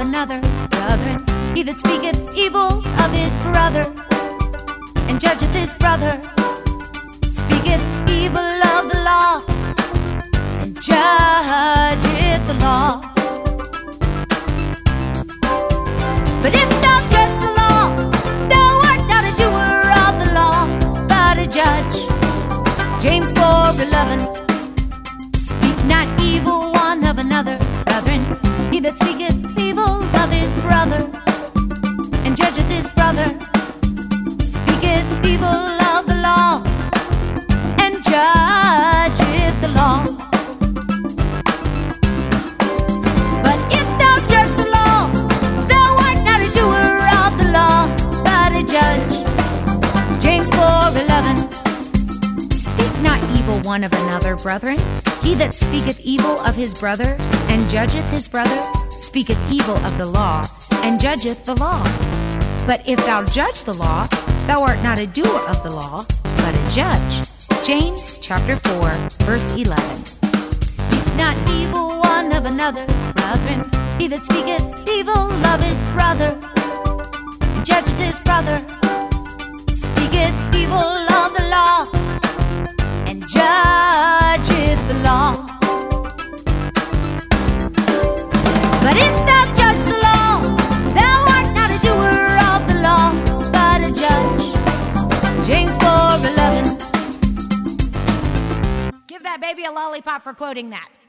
another, brethren. He that speaketh evil of his brother, and judgeth his brother, speaketh evil of the law, and judgeth the law. But if thou judge the law, thou art not a doer of the law, but a judge. James 4:11. Speak not evil one of another, brethren. He that speaketh evil of his brother, and judgeth his brother, speaketh evil of the law, and judgeth the law. But if thou judge the law, thou art not a doer of the law, but a judge. James 4:11. Speak not evil one of another, brethren. He that speaketh evil of his brother, and judgeth his brother, speaketh evil of the law, and judgeth the law. But if thou judge the law, thou art not a doer of the law, but a judge. James chapter 4, verse 11. Speak not evil one of another, brethren. He that speaketh evil of his brother, and judgeth his brother, speaketh evil of the law, and judgeth the law. But if thou judge the law, thou art not a doer of the law, but a judge. James 4:11. Give that baby a lollipop for quoting that.